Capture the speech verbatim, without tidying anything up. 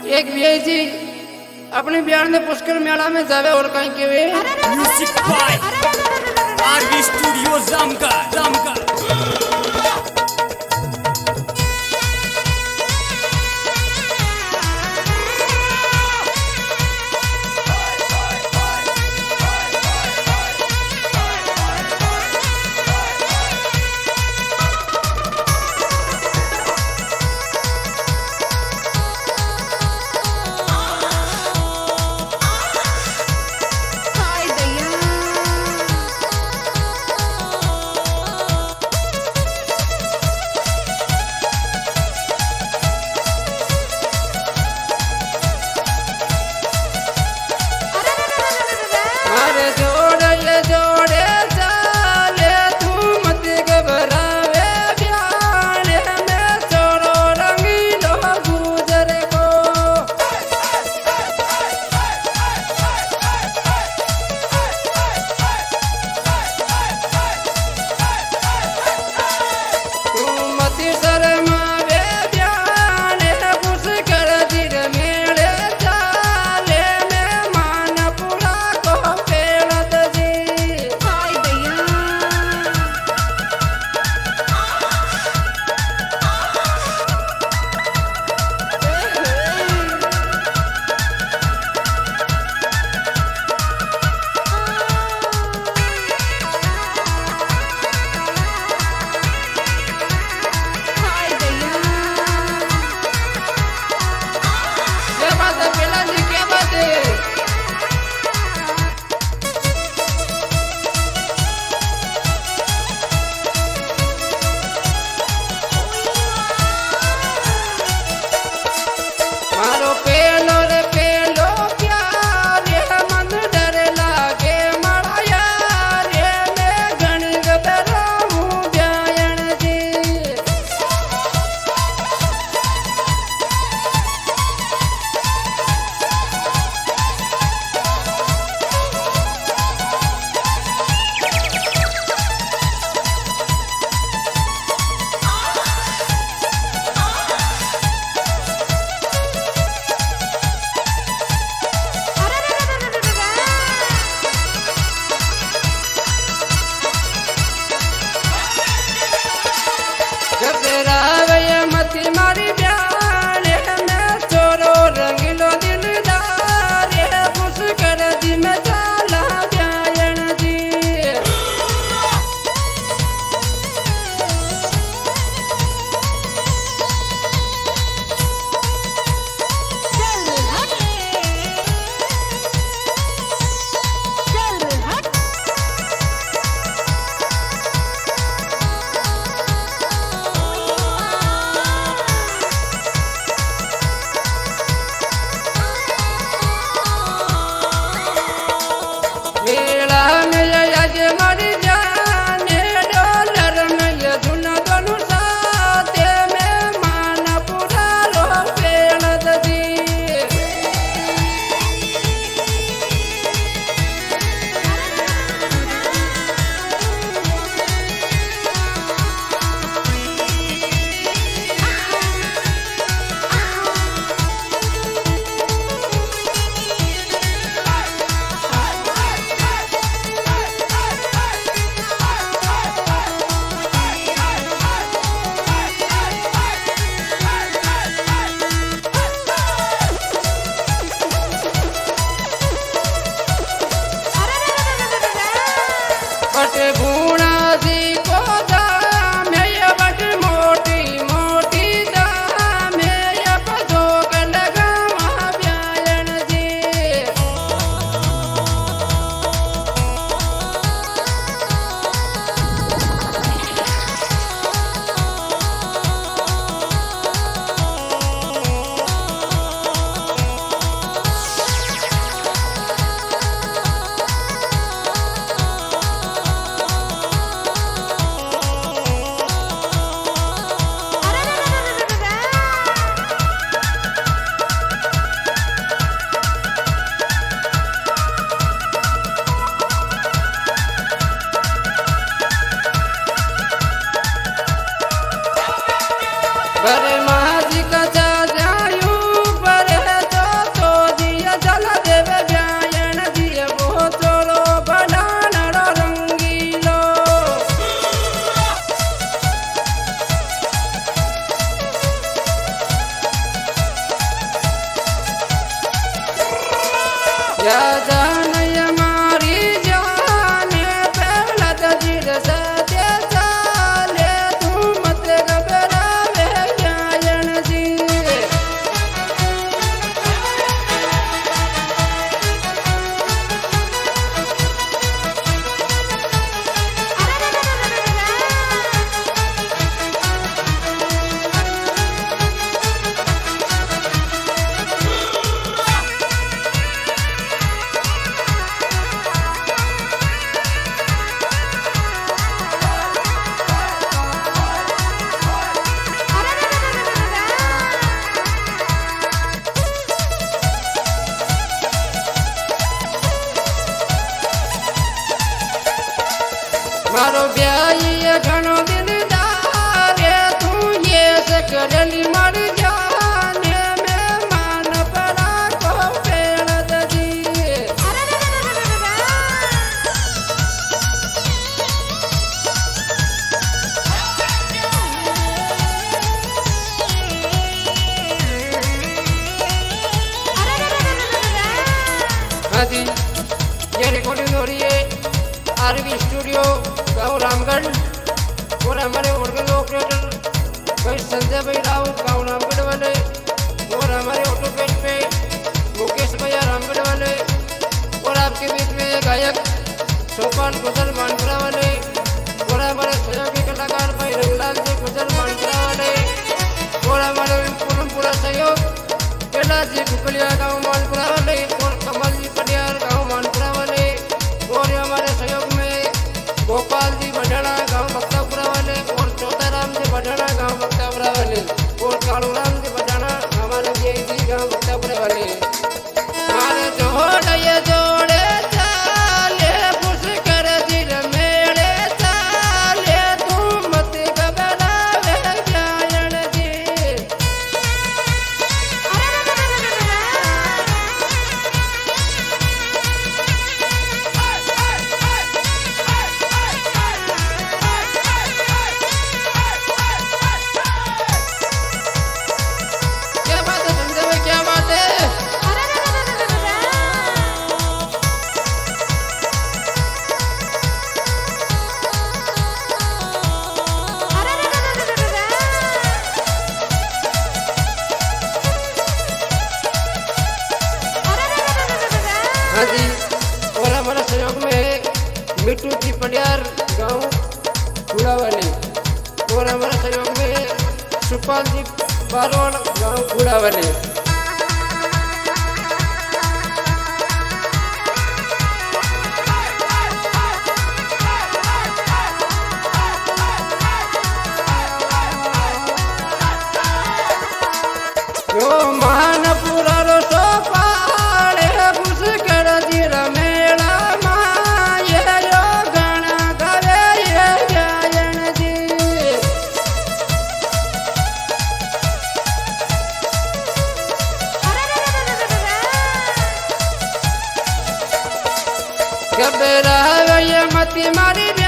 एक वीआई जी अपने बिहार में पुष्कर मेला में जावे और कहीं के वे म्यूजिक बाय आरवी स्टूडियो जामका जामका या जान ये मारी जान पहला तजीर सत्य चाले तू मत घबरावे जान जी मारो ब्याही घणो दिलदार तू ये सकरली मर जाने में मान पड़ा को पेड़ दजी हाँ जी ये रिकॉर्डिंग हो रही है आरवी स्टूडियो गाँव रामगढ़ और हमारे ऑर्गन ऑपरेटर भाई संजय भाई राव गाँव रामगढ़ वाले और हमारे ऑटो पेज पे मुकेश भैया रामगढ़ वाले और आपके बीच में ये गायक सोपान गुजर मानपुरा वाले और हमारे सहयोगी कलाकार भाई रंगलाल जी गुजर मानपुरा वाले और हमारे पूरा सहयोग कैलाश जी कुकलिया गाँव मानपुरा वाले और कमल जी पटियार गाँव मानपुरा वाले और हमारे सहयोग में गोपाल जी बढ़ाना गांव बक्तापुरा वाले और चौथाराम जी बढ़ाना गांव बक्तापुरा वाले और कालूराम जी बढ़ाना हमारे जी गांव बक्तापुरा वाले हमारे जोड़ ये जोड़े चाले पुष कर दिल मेरे चाले तू मत घबरावे जान जी क्या बात है संजय भाई क्या बात है हाँ जी और हमारे सहयोग में मिट्टू जी पटियार गाँव कूड़ा वाले और हमारे सहयोग में सुपाल जी बारोड़ गाँव कूड़ा वाले यो महानपुरा रो सोपाले पुष कर दिल मेरा माँ ये यो गाना गावे ये गायन जी घबरावे ये मत मारी